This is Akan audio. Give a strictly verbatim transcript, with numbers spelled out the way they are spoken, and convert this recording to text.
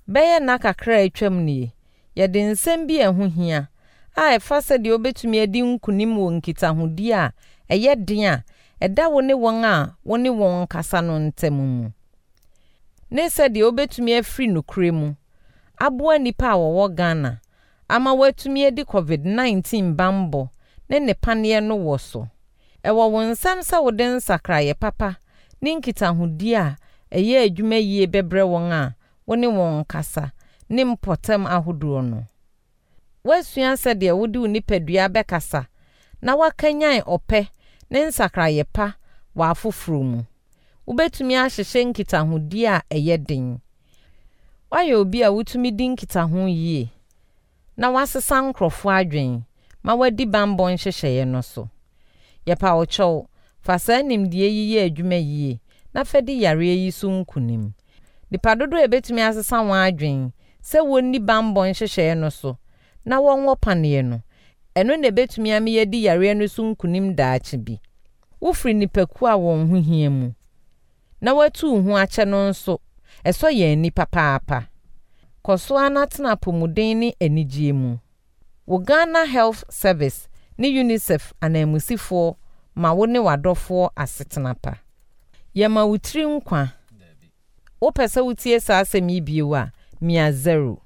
Beye na kakra atwam nie. Ye de nsem bi eho hia. A efa se de obetumi adi nkunim wo nkitahodi a eye den a eda wo ne won a wo ne won kasa no ntem mu. Ne se de obetumi afri nokure mu. Aboa nipa a wo Ghana ama watumi adi covid nineteen bambo ne ne panie no wo so. Ewo won nsam sa wo den sakraye papa ne nkitahodi a eye adwuma yie bebre won a wo ne won kasa ne mpotam ahodo no. Wasua se de wo di unipadua bekasa na wakanyan ope ne nsakraye pa wa afoforo mu. Ubetumi ahyehye nkitahodi a eye den. Waye obi a wutumi di nkitaho yie na wasesa nkrofo adwen ma wadi bambon hyehyeye no so. Yepa ocho fa sa nimdie yiye adwuma yie na fedi yare yi so nkunim. Nipa dodo ebetumi asesa wan adwen se wonni bambon hyehyeye no so na wonwo paneye no. Eno na ebetumi ame di yare no so nkunim daache bi. Wofri nipaku a won ho hia mu na watu hu ache no nso eso ye nipa paapa. Koso anatena pomuden ni anigye mu. Wo Ghana Health Service ni UNICEF anamusifo ma wo ne wadofo asetena pa. Yema wutri nkwa. Wo pese wutie sa asemi biewa mia zero